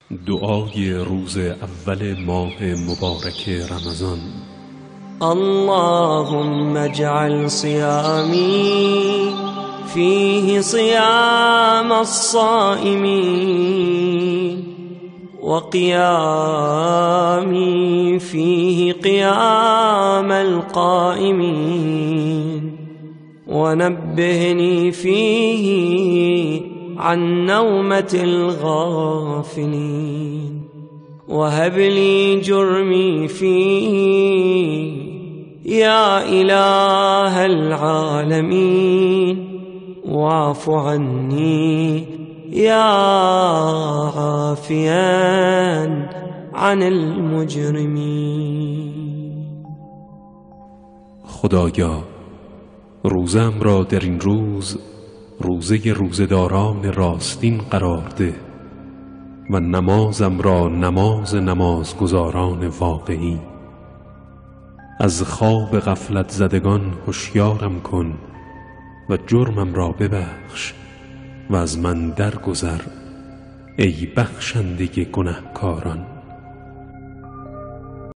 دعای روز اول ماه مبارک رمضان. اللهم اجعل صيامي فيه صيام الصائمين، وقيامي فيه قيام القائمين، ونبهني فيه عن نومة الغافلين، وهب لي جرمي فيه يا إله العالمين، واعف عني يا عافيا عن المجرمين. خدایا روزم را در این روز روزه روزداران راستین قرار ده و نمازم را نماز نمازگزاران واقعی. از خواب غفلت زدگان هوشیارم کن و جرمم را ببخش و از من درگذر ای بخشنده گنهکاران.